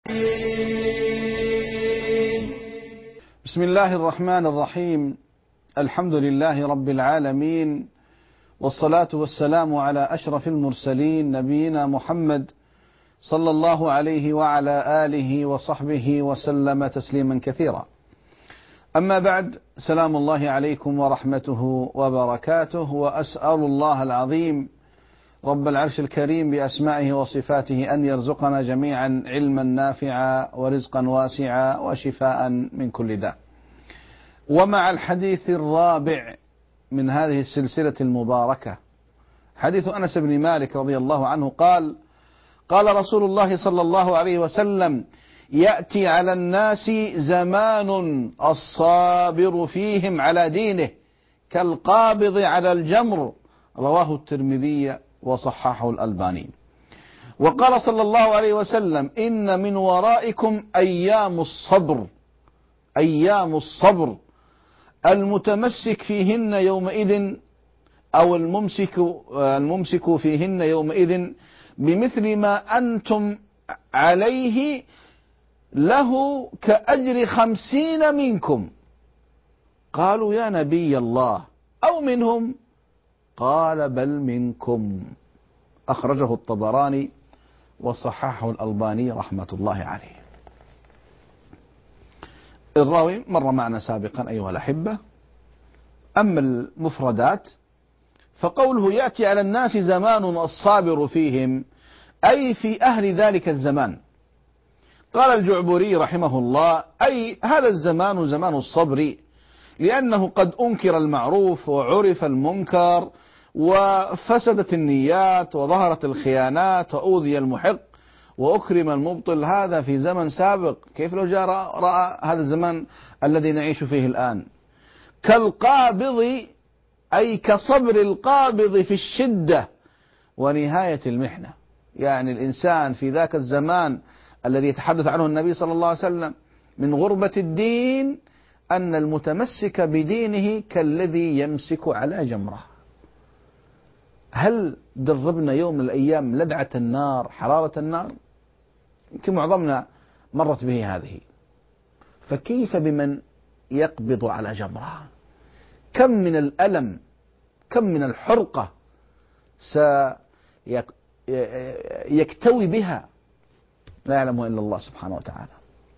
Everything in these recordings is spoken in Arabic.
بسم الله الرحمن الرحيم. الحمد لله رب العالمين، والصلاة والسلام على أشرف المرسلين نبينا محمد صلى الله عليه وعلى آله وصحبه وسلم تسليما كثيرا. أما بعد، سلام الله عليكم ورحمته وبركاته، وأسأل الله العظيم رب العرش الكريم بأسمائه وصفاته أن يرزقنا جميعا علما نافعا ورزقا واسعا وشفاء من كل داء. ومع الحديث الرابع من هذه السلسلة المباركة، حديث أنس بن مالك رضي الله عنه قال: قال رسول الله صلى الله عليه وسلم: يأتي على الناس زمان الصابر فيهم على دينه كالقابض على الجمر. رواه الترمذي وصححه الألباني. وقال صلى الله عليه وسلم: إن من ورائكم أيام الصبر، أيام الصبر المتمسك فيهن يومئذ أو الممسك فيهن يومئذ بمثل ما أنتم عليه له كأجر 50 منكم. قالوا: يا نبي الله، أو منهم؟ قال: بل منكم. أخرجه الطبراني وصححه الألباني رحمة الله عليه. الراوي مر معنا سابقا أيها الأحبة. أما المفردات فقوله: يأتي على الناس زمان الصابر فيهم، أي في أهل ذلك الزمان. قال الجعبري رحمه الله: أي هذا الزمان زمان الصبر، لأنه قد أنكر المعروف وعرف المنكر وفسدت النيات وظهرت الخيانات وأوذي المحق وأكرم المبطل. هذا في زمن سابق، كيف لو جاء رأى هذا الزمان الذي نعيش فيه الآن؟ كالقابض، أي كصبر القابض في الشدة ونهاية المحنة. يعني الإنسان في ذاك الزمان الذي يتحدث عنه النبي صلى الله عليه وسلم من غربة الدين، أن المتمسك بدينه كالذي يمسك على جمرة. هل دربنا يوم من الأيام لدعة النار، حرارة النار؟ يمكن معظمنا مرت به هذه، فكيف بمن يقبض على جمرة؟ كم من الألم، كم من الحرقة سيكتوي بها لا يعلمها إلا الله سبحانه وتعالى.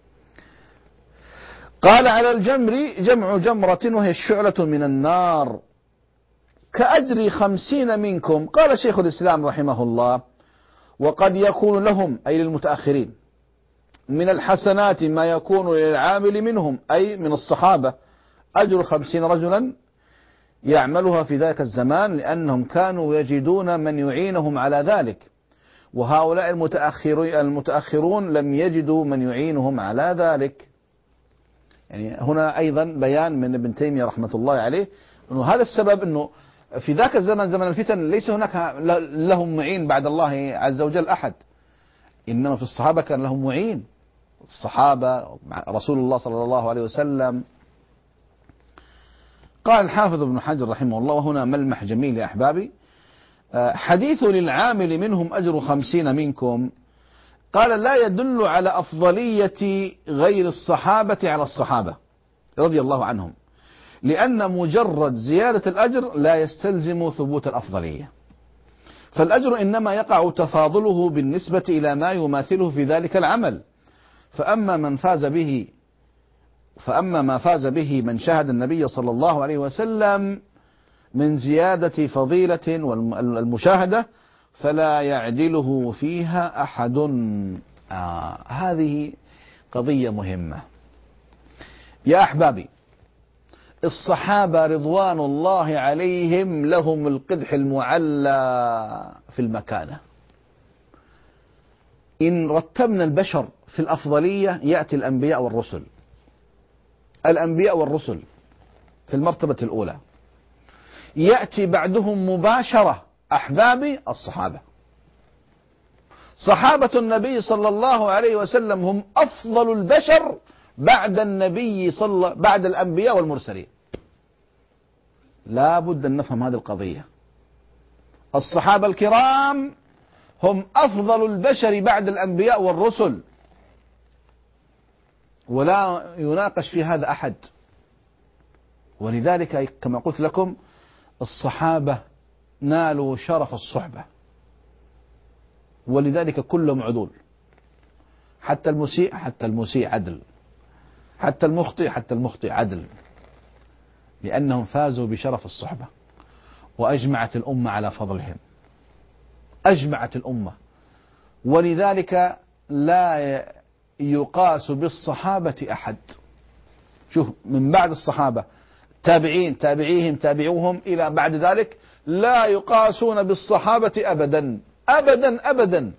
قال: على الجمر جمع جمرة وهي الشعلة من النار كأجر 50 منكم. قال شيخ الإسلام رحمه الله: وقد يكون لهم، أي للمتأخرين، من الحسنات ما يكون للعامل منهم، أي من الصحابة، أجر 50 رجلا يعملها في ذاك الزمان، لأنهم كانوا يجدون من يعينهم على ذلك، وهؤلاء المتأخرون لم يجدوا من يعينهم على ذلك. يعني هنا أيضا بيان من ابن تيمية رحمة الله عليه أنه هذا السبب، أنه في ذاك الزمن زمن الفتن ليس هناك لهم معين بعد الله عز وجل أحد، إنما في الصحابة كان لهم معين، الصحابة رسول الله صلى الله عليه وسلم. قال الحافظ ابن حجر رحمه الله، وهنا ملمح جميل يا أحبابي: حديث للعامل منهم أجر 50 منكم، قال لا يدل على أفضلية غير الصحابة على الصحابة رضي الله عنهم، لأن مجرد زيادة الأجر لا يستلزم ثبوت الأفضلية، فالأجر إنما يقع تفاضله بالنسبة إلى ما يماثله في ذلك العمل. فأما ما فاز به من شاهد النبي صلى الله عليه وسلم من زيادة فضيلة والمشاهدة فلا يعدله فيها أحد. هذه قضية مهمة يا أحبابي. الصحابة رضوان الله عليهم لهم القدح المعلى في المكانة. إن رتبنا البشر في الأفضلية يأتي الأنبياء والرسل. الأنبياء والرسل في المرتبة الأولى، يأتي بعدهم مباشرة أحبابي الصحابة. صحابة النبي صلى الله عليه وسلم هم أفضل البشر بعد بعد الأنبياء والمرسلين. لا بد أن نفهم هذه القضية. الصحابة الكرام هم أفضل البشر بعد الأنبياء والرسل، ولا يناقش في هذا أحد. ولذلك كما قلت لكم الصحابة نالوا شرف الصحبة، ولذلك كلهم عدول، حتى المسيء عدل، حتى المخطئ عدل، لأنهم فازوا بشرف الصحبة. وأجمعت الأمة على فضلهم، أجمعت الأمة. ولذلك لا يقاس بالصحابة أحد. شوف، من بعد الصحابة تابعين، تابعيهم، تابعوهم إلى بعد ذلك، لا يقاسون بالصحابة أبدا أبدا أبدا.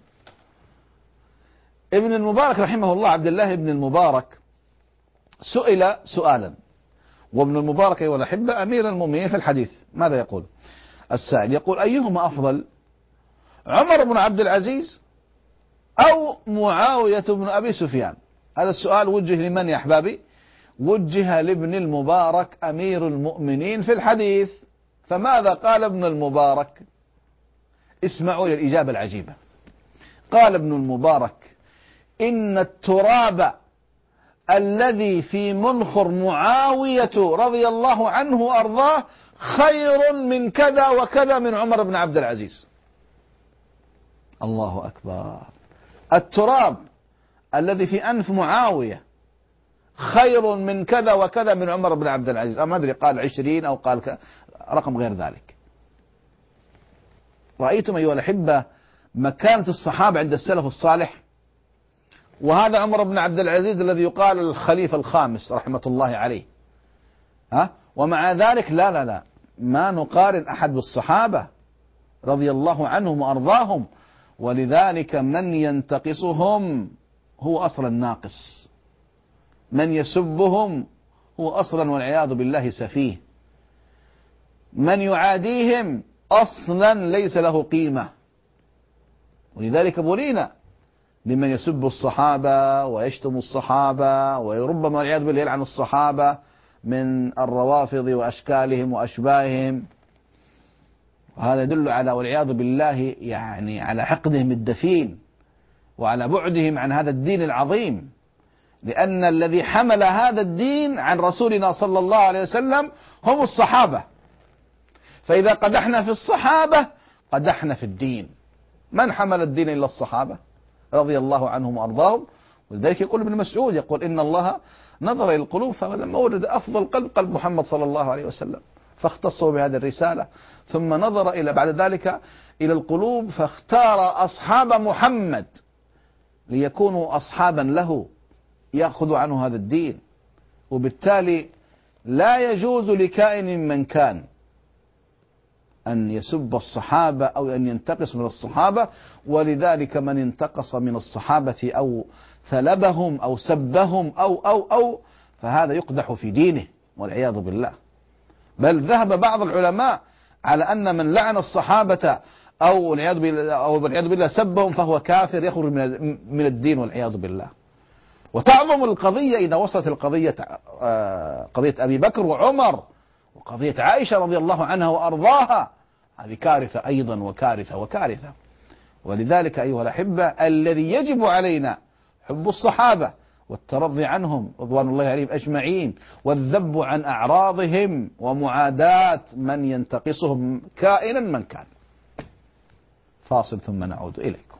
ابن المبارك رحمه الله، عبد الله بن المبارك، سئل سؤالا، وابن المبارك أيها الأحبة أمير المؤمنين في الحديث. ماذا يقول السائل؟ يقول: أيهما أفضل، عمر بن عبد العزيز أو معاوية بن أبي سفيان؟ هذا السؤال وجه لمن يا أحبابي؟ وجه لابن المبارك أمير المؤمنين في الحديث. فماذا قال ابن المبارك؟ اسمعوا إلى الإجابة العجيبة. قال ابن المبارك: إن التراب الذي في منخر معاوية رضي الله عنه وأرضاه خير من كذا وكذا من عمر بن عبد العزيز. الله أكبر. التراب الذي في أنف معاوية خير من كذا وكذا من عمر بن عبد العزيز. ما أدري قال 20 أو قال رقم غير ذلك. رأيتم أيها الأحبة مكانة الصحابة عند السلف الصالح؟ وهذا عمر بن عبد العزيز الذي يقال الخليفة الخامس رحمة الله عليه، ومع ذلك لا ما نقارن أحد بالصحابة رضي الله عنهم وأرضاهم. ولذلك من ينتقصهم هو أصلا ناقص، من يسبهم هو أصلا والعياذ بالله سفيه، من يعاديهم أصلا ليس له قيمة. ولذلك بلينا بمن يسب الصحابة ويشتم الصحابة وربما والعياذ بالله يلعن الصحابة من الروافض وأشكالهم وأشباههم. وهذا يدل على والعياذ بالله يعني على حقدهم الدفين وعلى بعدهم عن هذا الدين العظيم، لأن الذي حمل هذا الدين عن رسولنا صلى الله عليه وسلم هم الصحابة. فإذا قدحنا في الصحابة قدحنا في الدين. من حمل الدين إلا الصحابة رضي الله عنهم وأرضاهم. ولذلك يقول ابن مسعود، يقول: إن الله نظر إلى القلوب فلما وجد أفضل قلب محمد صلى الله عليه وسلم فاختصوا بهذه الرسالة، ثم نظر إلى بعد ذلك إلى القلوب فاختار أصحاب محمد ليكونوا أصحابا له يأخذ عنه هذا الدين. وبالتالي لا يجوز لكائن من كان أن يسب الصحابة أو أن ينتقص من الصحابة. ولذلك من انتقص من الصحابة أو ثلبهم أو سبهم أو فهذا يقدح في دينه والعياذ بالله. بل ذهب بعض العلماء على أن من لعن الصحابة أو والعياذ بالله سبهم فهو كافر يخرج من الدين والعياذ بالله. وتعظم القضية إذا وصلت القضية قضية أبي بكر وعمر وقضية عائشة رضي الله عنها وأرضاها. هذه كارثة أيضا وكارثة. ولذلك أيها الأحبة الذي يجب علينا حب الصحابة والترضي عنهم رضوان الله عليهم أجمعين، والذب عن أعراضهم ومعاداة من ينتقصهم كائنا من كان. فاصل ثم نعود إليكم.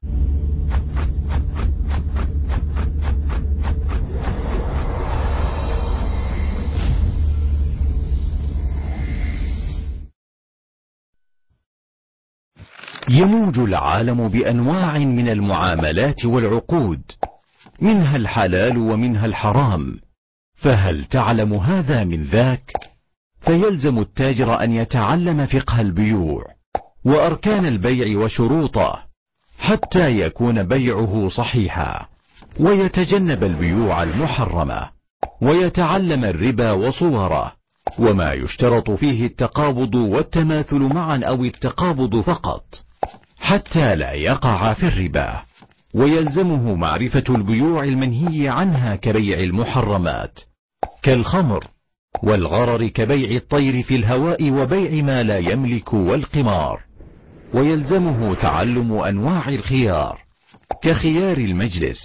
يموج العالم بأنواع من المعاملات والعقود، منها الحلال ومنها الحرام، فهل تعلم هذا من ذاك؟ فيلزم التاجر أن يتعلم فقه البيوع وأركان البيع وشروطه حتى يكون بيعه صحيحا، ويتجنب البيوع المحرمة، ويتعلم الربا وصوره وما يشترط فيه التقابض والتماثل معا أو التقابض فقط حتى لا يقع في الربا. ويلزمه معرفة البيوع المنهي عنها كبيع المحرمات كالخمر والغرر، كبيع الطير في الهواء وبيع ما لا يملك والقمار. ويلزمه تعلم أنواع الخيار كخيار المجلس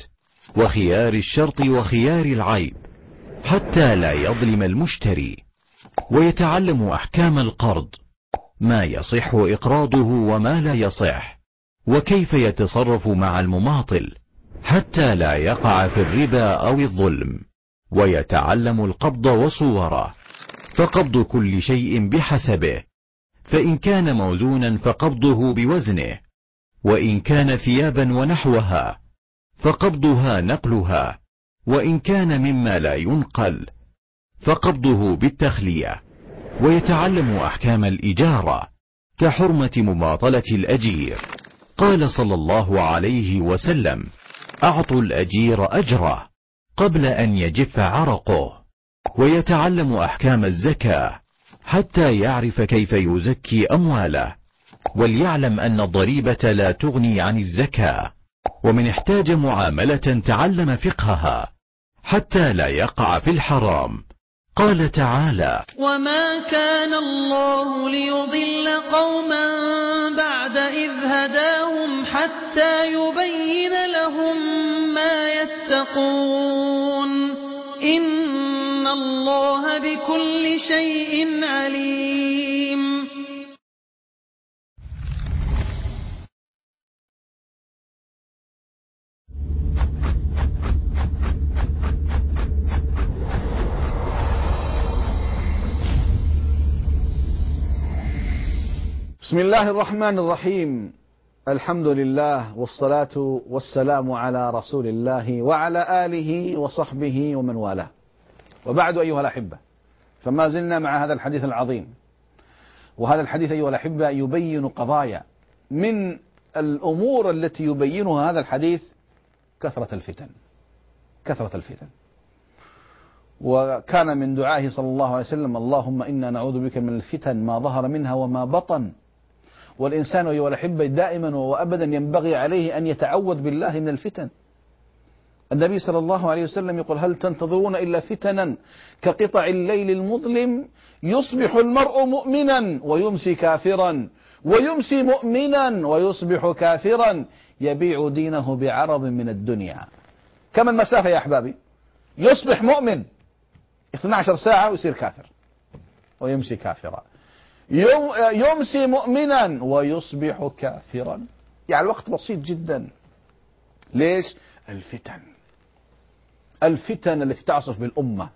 وخيار الشرط وخيار العيب حتى لا يظلم المشتري، ويتعلم أحكام القرض، ما يصح إقراضه وما لا يصح، وكيف يتصرف مع المماطل حتى لا يقع في الربا أو الظلم، ويتعلم القبض وصوره، فقبض كل شيء بحسبه، فإن كان موزونا فقبضه بوزنه، وإن كان ثيابا ونحوها فقبضها نقلها، وإن كان مما لا ينقل فقبضه بالتخلية، ويتعلم أحكام الإجارة كحرمة مماطلة الأجير. قال صلى الله عليه وسلم: أعطوا الأجير أجره قبل أن يجف عرقه. ويتعلم أحكام الزكاة حتى يعرف كيف يزكي أمواله، وليعلم أن الضريبة لا تغني عن الزكاة، ومن احتاج معاملة تعلم فقهها حتى لا يقع في الحرام. قال تعالى: وما كان الله ليضل قوما بعد إذ هداهم حتى يبين لهم ما يتقون إن الله بكل شيء عليم. بسم الله الرحمن الرحيم. الحمد لله والصلاة والسلام على رسول الله وعلى آله وصحبه ومن والاه، وبعد أيها الأحبة، فما زلنا مع هذا الحديث العظيم. وهذا الحديث أيها الأحبة يبين قضايا. من الأمور التي يبينها هذا الحديث كثرة الفتن. وكان من دعائه صلى الله عليه وسلم: اللهم إنا نعوذ بك من الفتن ما ظهر منها وما بطن. والإنسان أيها الأحبة دائما وأبدا ينبغي عليه أن يتعوذ بالله من الفتن. النبي صلى الله عليه وسلم يقول: هل تنتظرون إلا فتنا كقطع الليل المظلم يصبح المرء مؤمنا ويمسي كافرا، ويمسي مؤمنا ويصبح كافرا، يبيع دينه بعرض من الدنيا. كم المسافة يا أحبابي؟ يصبح مؤمن 12 ساعة ويصير كافر، ويمسي كافرا، يمسي مؤمنا ويصبح كافرا. يعني الوقت بسيط جدا. ليش؟ الفتن التي تعصف بالأمة.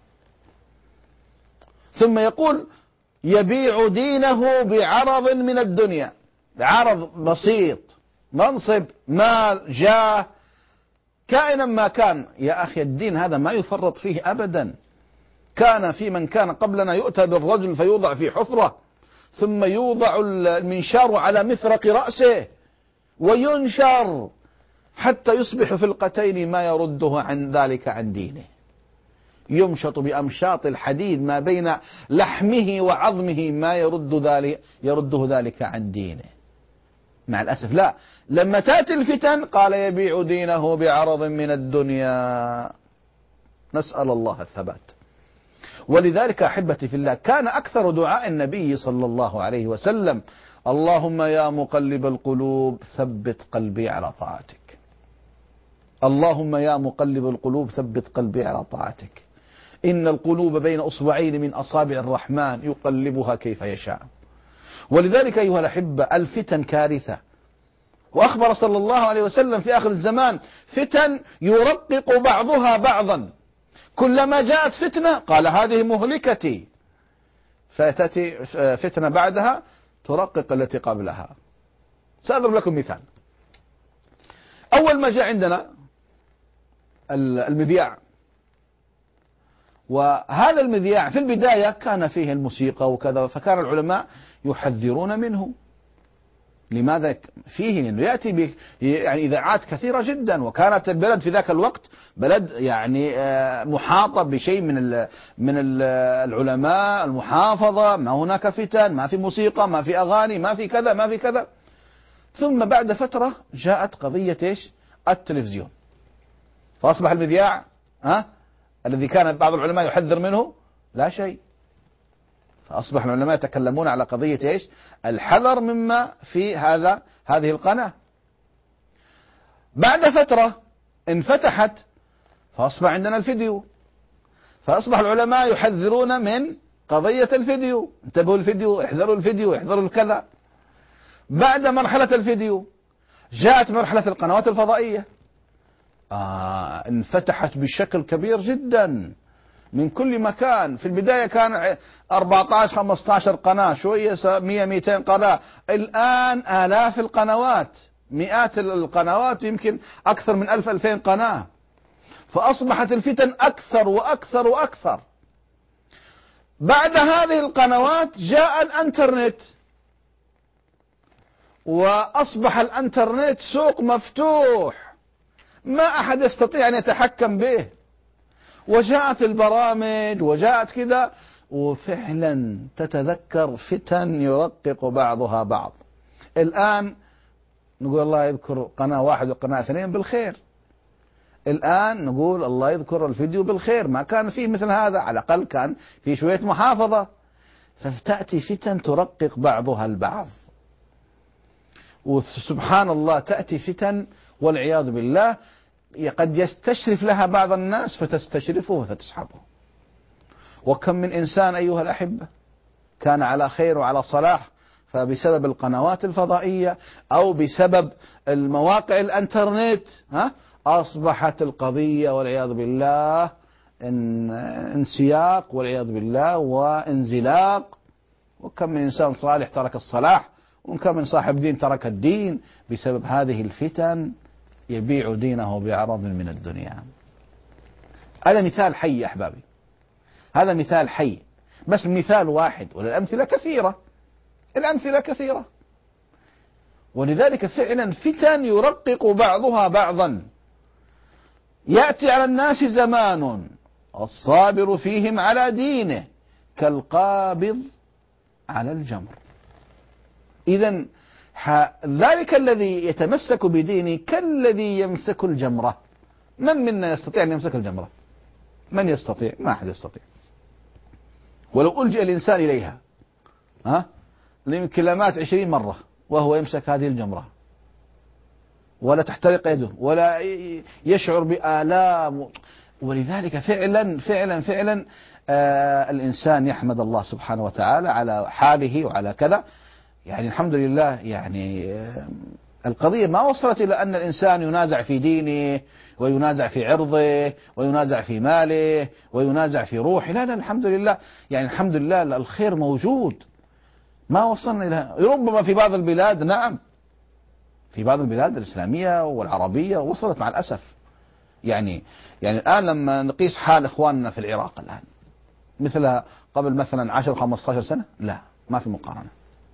ثم يقول: يبيع دينه بعرض من الدنيا. عرض بسيط، منصب، مال، جاه، كائنا ما كان. يا أخي الدين هذا ما يفرط فيه أبدا. كان في من كان قبلنا يؤتى بالرجل فيوضع في حفرة، ثم يوضع المنشار على مفرق رأسه وينشر حتى يصبح فلقتين ما يرده عن ذلك عن دينه. يمشط بأمشاط الحديد ما بين لحمه وعظمه ما يرده ذلك عن دينه. مع الأسف لا، لما تأتي الفتن قال: يبيع دينه بعرض من الدنيا. نسأل الله الثبات. ولذلك أحبتي في الله، كان أكثر دعاء النبي صلى الله عليه وسلم: اللهم يا مقلب القلوب ثبت قلبي على طاعتك. اللهم يا مقلب القلوب ثبت قلبي على طاعتك. إن القلوب بين أصبعين من أصابع الرحمن يقلبها كيف يشاء. ولذلك أيها الأحبة الفتن كارثة. وأخبر صلى الله عليه وسلم في آخر الزمان: فتن يرقق بعضها بعضا، كلما جاءت فتنة قال هذه مهلكتي، فتأتي فتنة بعدها ترقق التي قبلها. سأضرب لكم مثال. أول ما جاء عندنا المذياع، وهذا المذياع في البداية كان فيه الموسيقى وكذا، فكان العلماء يحذرون منه. لماذا؟ فيه لأنه يأتي يعني إذاعات كثيرة جدا، وكانت البلد في ذاك الوقت بلد يعني محاطة بشيء من العلماء، المحافظة، ما هناك فتن، ما في موسيقى، ما في أغاني، ما في كذا، ما في كذا. ثم بعد فترة جاءت قضية إيش؟ التلفزيون، فأصبح المذياع الذي كان بعض العلماء يحذر منه لا شيء، فأصبح العلماء يتكلمون على قضية إيش؟ الحذر مما في هذه القناة. بعد فترة انفتحت فأصبح عندنا الفيديو، فأصبح العلماء يحذرون من قضية الفيديو، انتبهوا الفيديو، احذروا الفيديو، احذروا الكذا. بعد مرحلة الفيديو جاءت مرحلة القنوات الفضائية، انفتحت بشكل كبير جدا من كل مكان. في البداية كان 14-15 قناة، شوية 100-200 قناة، الآن آلاف القنوات، مئات القنوات، يمكن أكثر من 1000-2000 قناة. فأصبحت الفتن أكثر وأكثر وأكثر. بعد هذه القنوات جاء الانترنت، وأصبح الانترنت سوق مفتوح ما أحد يستطيع أن يتحكم به، وجاءت البرامج وجاءت كذا، وفعلا تتذكر فتن يرقق بعضها بعض. الآن نقول الله يذكر قناة 1 وقناة 2 بالخير، الآن نقول الله يذكر الفيديو بالخير، ما كان فيه مثل هذا، على الأقل كان في شوية محافظة. فتأتي فتن ترقق بعضها البعض، وسبحان الله تأتي فتن والعياذ بالله قد يستشرف لها بعض الناس فتستشرفه فتسحبه. وكم من إنسان أيها الأحبة كان على خير وعلى صلاح، فبسبب القنوات الفضائية أو بسبب المواقع الانترنت أصبحت القضية والعياذ بالله انسياق والعياذ بالله وانزلاق. وكم من إنسان صالح ترك الصلاح، وكم من صاحب دين ترك الدين بسبب هذه الفتن، يبيع دينه بعرض من الدنيا. هذا مثال حي يا أحبابي، هذا مثال حي، بس مثال واحد، والأمثلة كثيرة، الأمثلة كثيرة. ولذلك فعلا فتن يرقق بعضها بعضا. يأتي على الناس زمان الصابر فيهم على دينه كالقابض على الجمر. إذن ذلك الذي يتمسك بدينه كالذي يمسك الجمرة. من منا يستطيع أن يمسك الجمرة؟ من يستطيع؟ ما أحد يستطيع. ولو ألجأ الإنسان إليها يمكن لمات 20 مرة وهو يمسك هذه الجمرة، ولا تحترق يده، ولا يشعر بآلام. ولذلك فعلا فعلا فعلا الإنسان يحمد الله سبحانه وتعالى على حاله وعلى كذا. يعني الحمد لله، يعني القضية ما وصلت إلى أن الإنسان ينازع في دينه وينازع في عرضه وينازع في ماله وينازع في روحه، لا لا، الحمد لله، يعني الحمد لله الخير موجود. ما وصلنا إلى، ربما في بعض البلاد، نعم، في بعض البلاد الإسلامية والعربية وصلت مع الأسف. يعني الآن لما نقيس حال إخواننا في العراق الآن مثل قبل مثلا 10-15 سنة، لا، ما في مقارنة.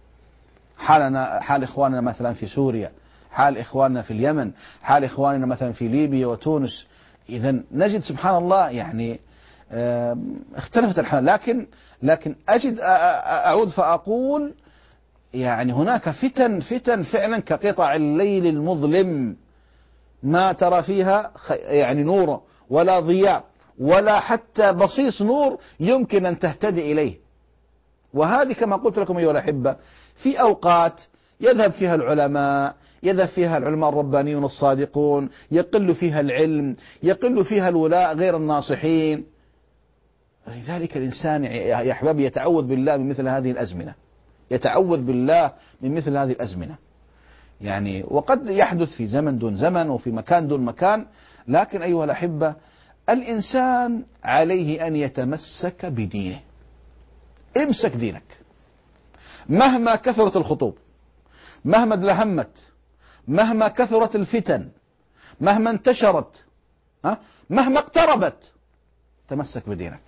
حال إخواننا مثلا في سوريا، حال إخواننا في اليمن، حال إخواننا مثلا في ليبيا وتونس، إذن نجد سبحان الله يعني اختلفت الحال. لكن أجد أعود فأقول يعني هناك فتن فعلا كقطع الليل المظلم، ما ترى فيها يعني نور ولا ضياء ولا حتى بصيص نور يمكن أن تهتدي إليه. وهذه كما قلت لكم أيها الأحبة في أوقات يذهب فيها العلماء، يذهب فيها العلماء الربانيون الصادقون، يقل فيها العلم، يقل فيها الولاء غير الناصحين. لذلك الإنسان يا أحبابي يتعوذ بالله من مثل هذه الأزمنة، يتعوذ بالله من مثل هذه الأزمنة. يعني وقد يحدث في زمن دون زمن وفي مكان دون مكان، لكن أيها الأحبة الإنسان عليه أن يتمسك بدينه. امسك دينك مهما كثرت الخطوب، مهما ازدحمت، مهما كثرت الفتن، مهما انتشرت، مهما اقتربت، تمسك بدينك.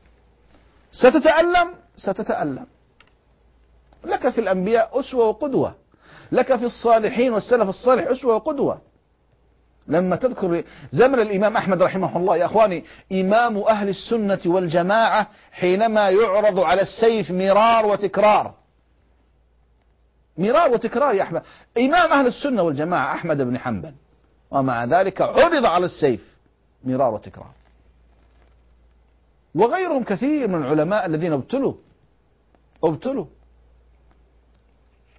ستتألم. لك في الأنبياء أسوة وقدوة، لك في الصالحين والسلف الصالح أسوة وقدوة. لما تذكر زمن الإمام أحمد رحمه الله يا أخواني، إمام أهل السنة والجماعة، حينما يعرض على السيف مرار وتكرار يا أحمد، إمام أهل السنة والجماعة أحمد بن حنبل، ومع ذلك عرض على السيف مرار وتكرار. وغيرهم كثير من العلماء الذين ابتلوا.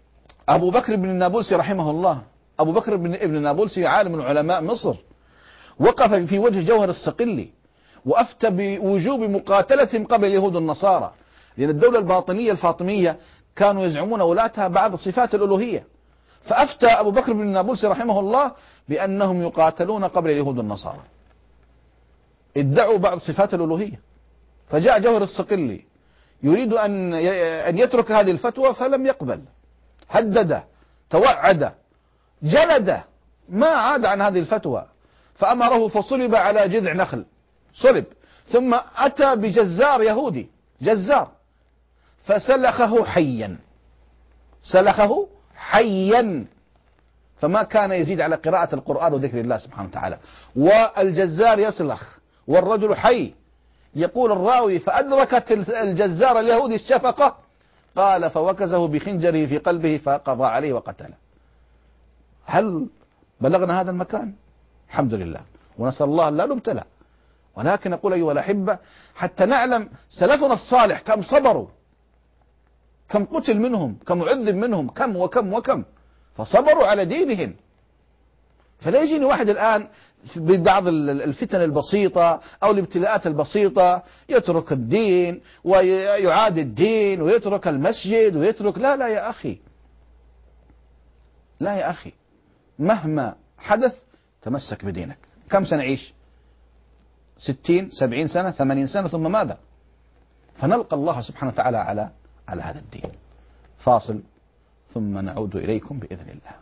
أبو بكر بن النابلسي رحمه الله، أبو بكر بن ابن النابلسي عالم من علماء مصر، وقف في وجه جوهر الصقلي وأفتى بوجوب مقاتلتهم قبل اليهود والنصارى، لأن الدولة الباطنية الفاطمية كانوا يزعمون ولاتها بعض صفات الألوهية، فأفتى أبو بكر بن النابلسي رحمه الله بأنهم يقاتلون قبل اليهود والنصارى، ادعوا بعض صفات الألوهية. فجاء جوهر الصقلي يريد أن يترك هذه الفتوى فلم يقبل، هدده، توعده، جلده، ما عاد عن هذه الفتوى، فأمره فصلب على جذع نخل، صلب، ثم أتى بجزار يهودي، جزار، فسلخه حيا، سلخه حيا، فما كان يزيد على قراءة القرآن وذكر الله سبحانه وتعالى، والجزار يسلخ والرجل حي. يقول الراوي فأدركت الجزار اليهودي الشفقة، قال فوكزه بخنجره في قلبه فقضى عليه وقتله. هل بلغنا هذا المكان؟ الحمد لله، ونسأل الله أن لا نبتلى. ولكن أقول أيها الأحبة حتى نعلم سلفنا الصالح كم صبروا، كم قتل منهم، كم عذب منهم، كم وكم وكم، فصبروا على دينهم. فلا يجيني واحد الآن ببعض الفتن البسيطة أو الابتلاءات البسيطة يترك الدين ويعاد الدين ويترك المسجد ويترك، لا لا يا أخي، لا يا أخي، مهما حدث تمسك بدينك. كم سنعيش؟ 60 70 سنة 80 سنة، ثم ماذا؟ فنلقى الله سبحانه وتعالى على هذا الدين. فاصل ثم نعود إليكم بإذن الله.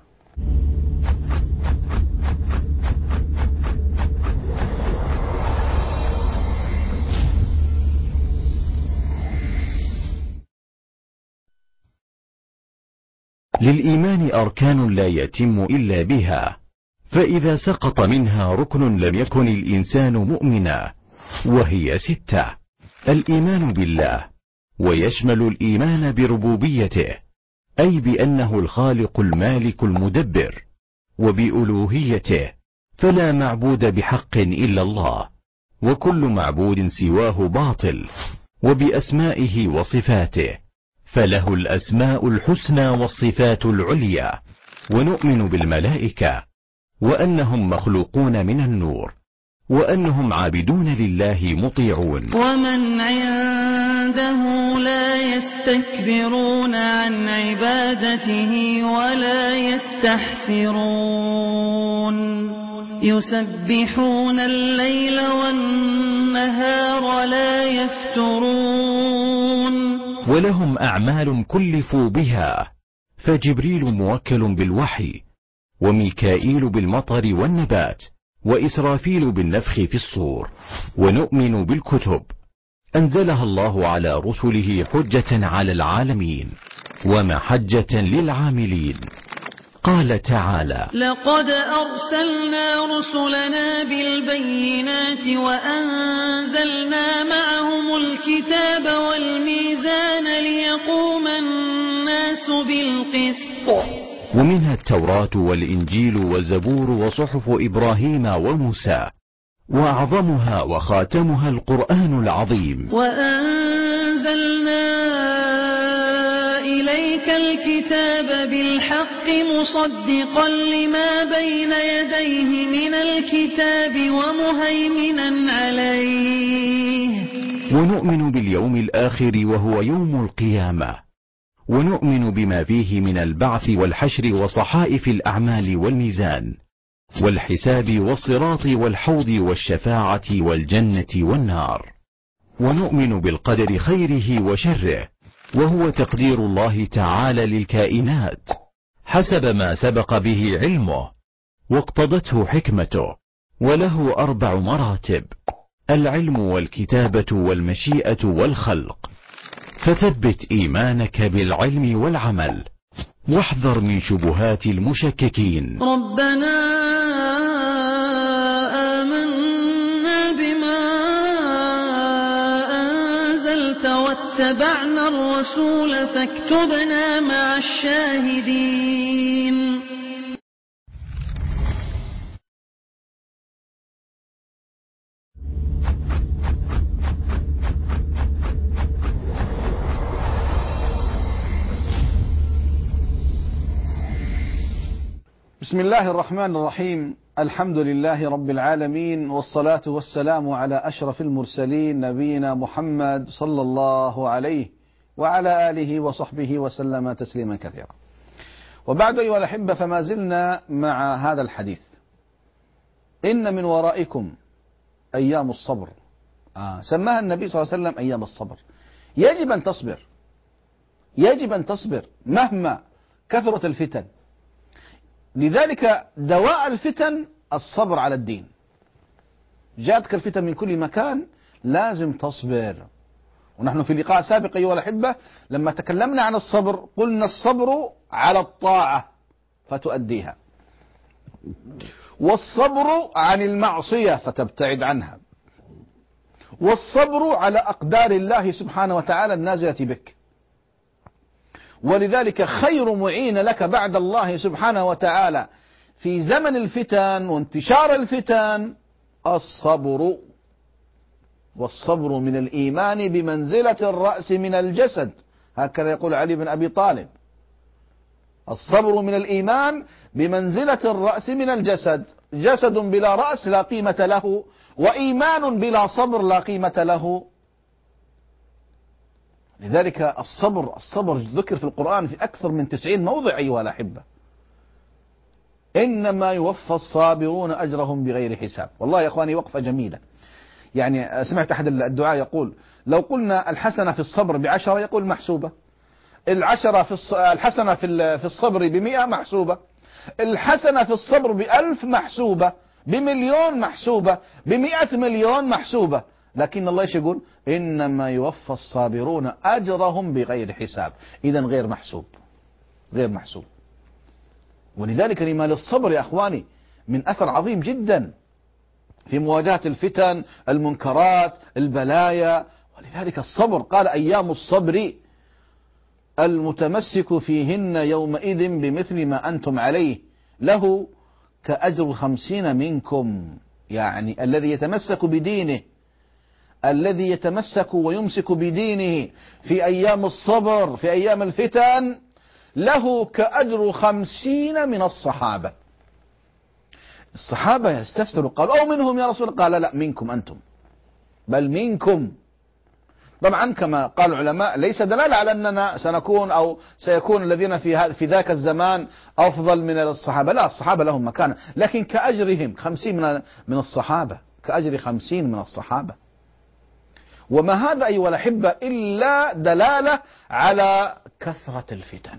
للإيمان أركان لا يتم إلا بها، فإذا سقط منها ركن لم يكن الإنسان مؤمنا، وهي 6: الإيمان بالله، ويشمل الإيمان بربوبيته، أي بأنه الخالق المالك المدبر، وبألوهيته، فلا معبود بحق إلا الله، وكل معبود سواه باطل، وبأسمائه وصفاته، فله الأسماء الحسنى والصفات العليا، ونؤمن بالملائكة، وأنهم مخلوقون من النور، وأنهم عابدون لله مطيعون. ومن عنده لا يستكبرون عن عبادته ولا يستحسرون، يسبحون الليل والنهار لا يفترون. ولهم أعمال كلفوا بها، فجبريل موكل بالوحي، وميكائيل بالمطر والنبات، وإسرافيل بالنفخ في الصور. ونؤمن بالكتب أنزلها الله على رسله حجة على العالمين ومحجة للعاملين. قال تعالى: لقد أرسلنا رسلنا بالبينات وأنزلنا معهم الكتاب والميزان ليقوم الناس بالقسط. ومنها التوراة والإنجيل والزبور وصحف إبراهيم وموسى، وأعظمها وخاتمها القرآن العظيم. وأنزلنا إليك الكتاب بالحق مصدقا لما بين يديه من الكتاب ومهيمنا عليه. ونؤمن باليوم الآخر وهو يوم القيامة، ونؤمن بما فيه من البعث والحشر وصحائف الأعمال والميزان والحساب والصراط والحوض والشفاعة والجنة والنار. ونؤمن بالقدر خيره وشره، وهو تقدير الله تعالى للكائنات حسب ما سبق به علمه واقتضته حكمته، وله 4 مراتب: العلم والكتابة والمشيئة والخلق. فثبت إيمانك بالعلم والعمل، واحذر من شبهات المشككين. ربنا آمنا بما أنزلت واتبعنا الرسول فاكتبنا مع الشاهدين. بسم الله الرحمن الرحيم. الحمد لله رب العالمين، والصلاة والسلام على أشرف المرسلين نبينا محمد صلى الله عليه وعلى آله وصحبه وسلم تسليما كثيرا. وبعد أيها الأحبة، فما زلنا مع هذا الحديث. إن من ورائكم أيام الصبر. سماها النبي صلى الله عليه وسلم أيام الصبر. يجب أن تصبر، يجب أن تصبر مهما كثرت الفتن. لذلك دواء الفتن الصبر على الدين. جاءتك الفتن من كل مكان، لازم تصبر. ونحن في لقاء سابق أيها الأحبة لما تكلمنا عن الصبر قلنا الصبر على الطاعة فتؤديها، والصبر عن المعصية فتبتعد عنها، والصبر على أقدار الله سبحانه وتعالى النازلة بك. ولذلك خير معين لك بعد الله سبحانه وتعالى في زمن الفتن وانتشار الفتن الصبر. والصبر من الإيمان بمنزلة الرأس من الجسد، هكذا يقول علي بن أبي طالب. الصبر من الإيمان بمنزلة الرأس من الجسد. جسد بلا رأس لا قيمة له، وإيمان بلا صبر لا قيمة له. لذلك الصبر ذكر في القرآن في أكثر من 90 موضع أيها الأحبة. إنما يوفى الصابرون أجرهم بغير حساب. والله يا أخواني وقفة جميلة. يعني سمعت أحد الدعاء يقول لو قلنا الحسنة في الصبر ب10 يقول محسوبة، الحسنة في الصبر ب100 محسوبة، الحسنة في الصبر ب1000 محسوبة، ب1,000,000 محسوبة، ب100 مليون محسوبة. لكن الله ايش يقول؟ إنما يوفى الصابرون أجرهم بغير حساب. إذن غير محسوب، غير محسوب. ولذلك لما للصبر يا أخواني من أثر عظيم جدا في مواجهة الفتن، المنكرات، البلايا. ولذلك الصبر قال أيام الصبر المتمسك فيهن يومئذ بمثل ما أنتم عليه له كأجر 50 منكم. يعني الذي يتمسك بدينه، الذي يتمسك ويمسك بدينه في أيام الصبر في أيام الفتن له كأجر 50 من الصحابة. الصحابة يستفسروا قالوا أو منهم يا رسول الله؟ قال لا، منكم أنتم، بل منكم. طبعا كما قال العلماء ليس دلالة على أننا سنكون أو سيكون الذين في ذاك الزمان أفضل من الصحابة، لا، الصحابة لهم مكانة، لكن كأجرهم 50 من الصحابة، كأجر 50 من الصحابة. وما هذا أيها الأحبة إلا دلالة على كثرة الفتن،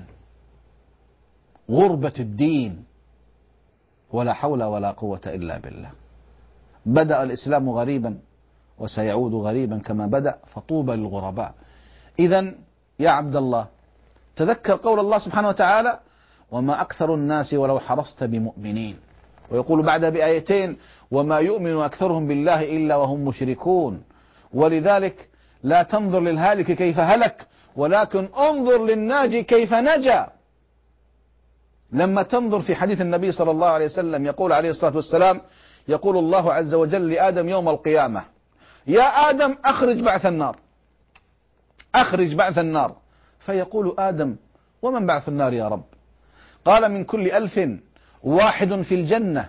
غربة الدين، ولا حول ولا قوة إلا بالله. بدأ الإسلام غريبا وسيعود غريبا كما بدأ، فطوبى للغرباء. إذن يا عبد الله تذكر قول الله سبحانه وتعالى وما أكثر الناس ولو حرصت بمؤمنين. ويقول بعد بآيتين وما يؤمن أكثرهم بالله إلا وهم مشركون. ولذلك لا تنظر للهالك كيف هلك، ولكن انظر للناجي كيف نجا. لما تنظر في حديث النبي صلى الله عليه وسلم يقول عليه الصلاة والسلام يقول الله عز وجل لآدم يوم القيامة يا آدم أخرج بعث النار، أخرج بعث النار. فيقول آدم ومن بعث النار يا رب؟ قال من كل 1001 في الجنة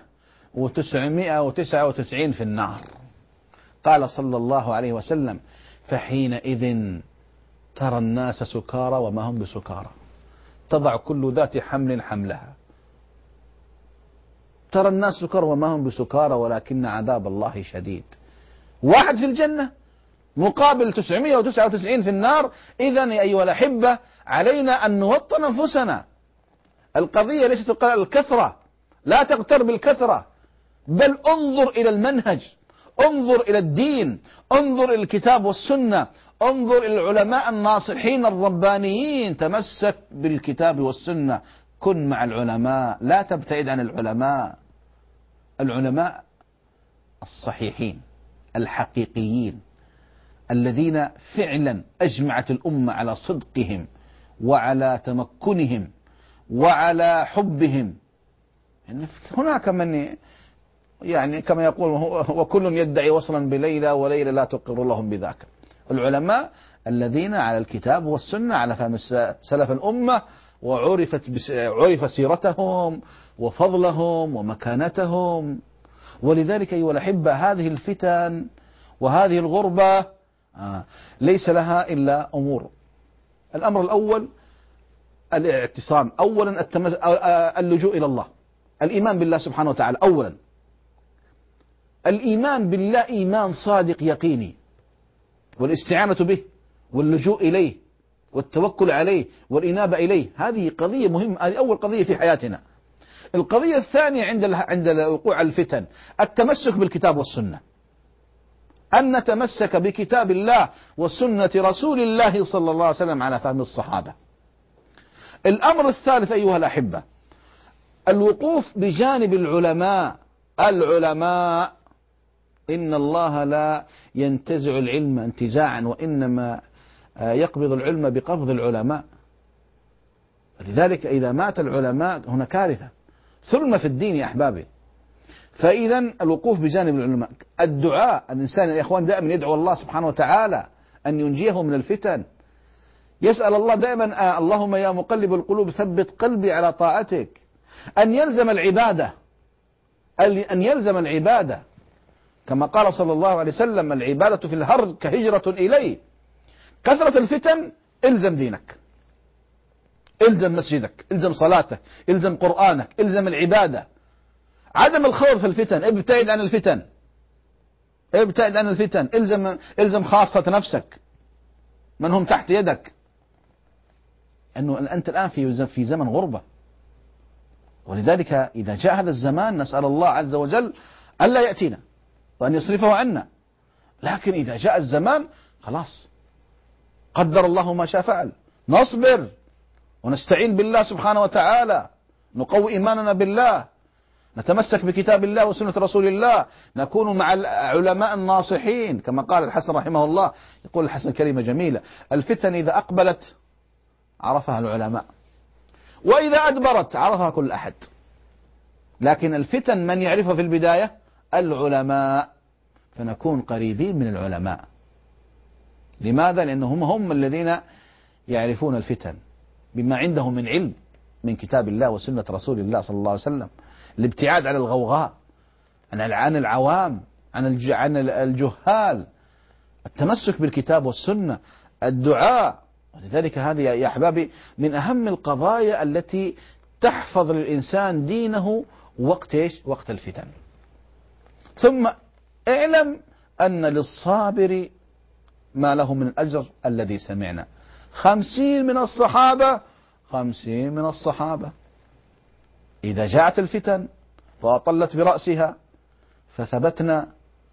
و999 في النار. قال صلى الله عليه وسلم فحينئذ ترى الناس سكارى وما هم بسكارى، تضع كل ذات حمل حملها. ترى الناس سكارى وما هم بسكارى ولكن عذاب الله شديد. 1 في الجنة مقابل 999 في النار. إذن يا أيها الأحبة علينا أن نوطن أنفسنا. القضية ليست الكثرة، لا تغتر بالكثرة، بل انظر إلى المنهج، انظر إلى الدين، انظر إلى الكتاب والسنة، انظر إلى العلماء الناصحين الربانيين. تمسك بالكتاب والسنة، كن مع العلماء، لا تبتعد عن العلماء. العلماء الصحيحين الحقيقيين الذين فعلا أجمعت الأمة على صدقهم وعلى تمكنهم وعلى حبهم. يعني هناك من يعني كما يقول وكل يدعي وصلا بليلى وليلى لا تقر لهم بذاك. العلماء الذين على الكتاب والسنة على فهم سلف الأمة عرف سيرتهم وفضلهم ومكانتهم. ولذلك أيها الأحبة هذه الفتن وهذه الغربة ليس لها إلا أمور. الأمر الأول الاعتصام، أولا اللجوء إلى الله، الإيمان بالله سبحانه وتعالى. أولا الإيمان بالله إيمان صادق يقيني، والاستعانة به واللجوء إليه والتوكل عليه والإنابة إليه، هذه قضية مهمة، هذه أول قضية في حياتنا. القضية الثانية عند وقوع الفتن التمسك بالكتاب والسنة، أن نتمسك بكتاب الله وسنة رسول الله صلى الله عليه وسلم على فهم الصحابة. الأمر الثالث أيها الأحبة الوقوف بجانب العلماء. العلماء إن الله لا ينتزع العلم انتزاعا، وإنما يقبض العلم بقبض العلماء. لذلك إذا مات العلماء هنا كارثة، ثلم في الدين يا أحبابي. فإذا الوقوف بجانب العلماء، الدعاء، الإنسان يا إخوان دائما يدعو الله سبحانه وتعالى أن ينجيه من الفتن، يسأل الله دائما اللهم يا مقلب القلوب ثبت قلبي على طاعتك، أن يلزم العبادة، أن يلزم العبادة كما قال صلى الله عليه وسلم العبادة في الهرج كهجرة إليه. كثرة الفتن الزم دينك، الزم مسجدك، الزم صلاتك، الزم قرآنك، الزم العبادة. عدم الخوض في الفتن، ابتعد عن الفتن، ابتعد عن الفتن، الزم خاصة نفسك من هم تحت يدك، أنه أنت الآن في زمن غربة. ولذلك إذا جاء هذا الزمان نسأل الله عز وجل ألا يأتينا وأن يصرفه عنا، لكن إذا جاء الزمان خلاص قدر الله ما شاء فعل، نصبر ونستعين بالله سبحانه وتعالى، نقوي إيماننا بالله، نتمسك بكتاب الله وسنة رسول الله، نكون مع العلماء الناصحين. كما قال الحسن رحمه الله، يقول الحسن كلمة جميلة: الفتن إذا أقبلت عرفها العلماء، وإذا أدبرت عرفها كل أحد. لكن الفتن من يعرفها في البداية؟ العلماء. فنكون قريبين من العلماء. لماذا؟ لأنهم هم الذين يعرفون الفتن بما عندهم من علم من كتاب الله وسنة رسول الله صلى الله عليه وسلم. الابتعاد عن الغوغاء، عن العوام، عن الجهال، التمسك بالكتاب والسنة، الدعاء. ولذلك هذه يا أحبابي من أهم القضايا التي تحفظ للإنسان دينه وقت الفتن. ثم اعلم أن للصابر ما له من الأجر الذي سمعنا. 50 من الصحابة إذا جاءت الفتن وأطلت برأسها فثبتنا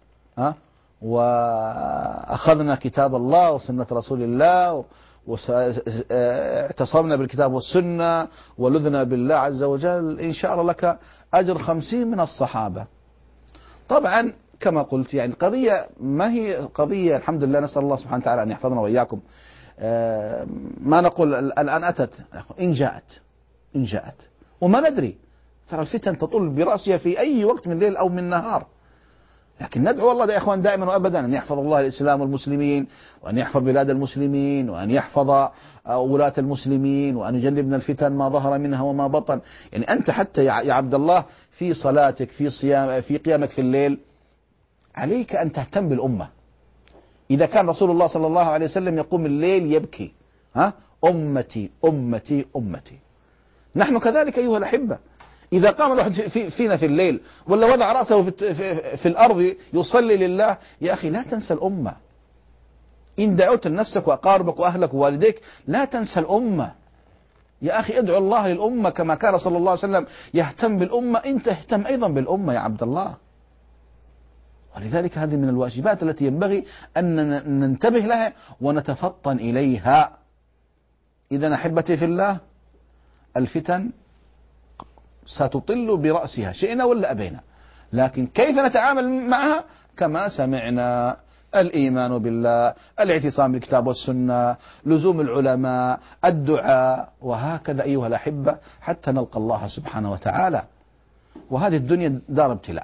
وأخذنا كتاب الله وسنة رسول الله واعتصمنا بالكتاب والسنة ولذنا بالله عز وجل، إن شاء الله لك أجر 50 من الصحابة. طبعا كما قلت يعني قضية ما هي قضية، الحمد لله نسأل الله سبحانه وتعالى أن يحفظنا وإياكم. ما نقول الآن أتت، إن جاءت وما ندري، ترى الفتن تطل برأسها في أي وقت من الليل أو من النهار. لكن ندعو الله يا إخوان دائما وأبدا أن يحفظ الله الإسلام والمسلمين، وأن يحفظ بلاد المسلمين، وأن يحفظ ولاة المسلمين، وأن يجنبنا الفتن ما ظهر منها وما بطن. يعني أنت حتى يا عبد الله في صلاتك، في صيام، في قيامك في الليل، عليك أن تهتم بالأمة. إذا كان رسول الله صلى الله عليه وسلم يقوم الليل يبكي أمتي أمتي أمتي، نحن كذلك أيها الأحبة. إذا قام الواحد فينا في الليل ولا وضع رأسه في الأرض يصلي لله، يا أخي لا تنسى الأمة. إن دعوت لنفسك وأقاربك وأهلك ووالديك لا تنسى الأمة. يا أخي ادعو الله للأمة كما كان صلى الله عليه وسلم يهتم بالأمة، أنت اهتم أيضا بالأمة يا عبد الله. ولذلك هذه من الواجبات التي ينبغي أن ننتبه لها ونتفطن إليها. إذا أحبتي في الله الفتن ستطل برأسها شئنا ولا أبينا، لكن كيف نتعامل معها؟ كما سمعنا: الإيمان بالله، الاعتصام بالكتاب والسنة، لزوم العلماء، الدعاء، وهكذا أيها الأحبة حتى نلقى الله سبحانه وتعالى. وهذه الدنيا دار ابتلاء،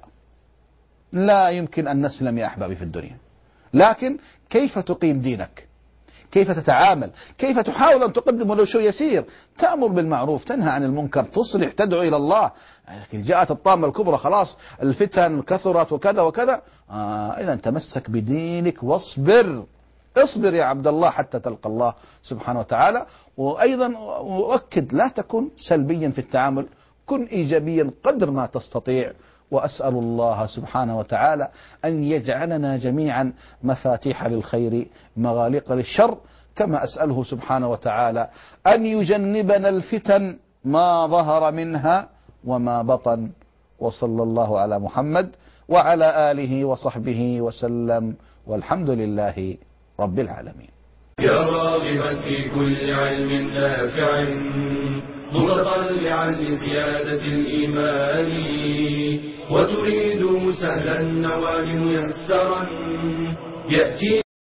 لا يمكن أن نسلم يا أحبابي في الدنيا، لكن كيف تقيم دينك؟ كيف تتعامل، كيف تحاول أن تقدم ولو شيء يسير، تأمر بالمعروف، تنهى عن المنكر، تصلح، تدعو إلى الله. لكن جاءت الطامة الكبرى خلاص الفتن كثرت وكذا وكذا، إذا تمسك بدينك واصبر، اصبر يا عبد الله حتى تلقى الله سبحانه وتعالى. وأيضا أؤكد لا تكن سلبيا في التعامل، كن إيجابيا قدر ما تستطيع. وأسأل الله سبحانه وتعالى أن يجعلنا جميعا مفاتيح للخير مغاليق للشر، كما أسأله سبحانه وتعالى أن يجنبنا الفتن ما ظهر منها وما بطن. وصلى الله على محمد وعلى آله وصحبه وسلم، والحمد لله رب العالمين. يا راغبا في كل علم نافع متطلعا لزيادة الإيمان وتريد سهلا النوال ميسرا يأتي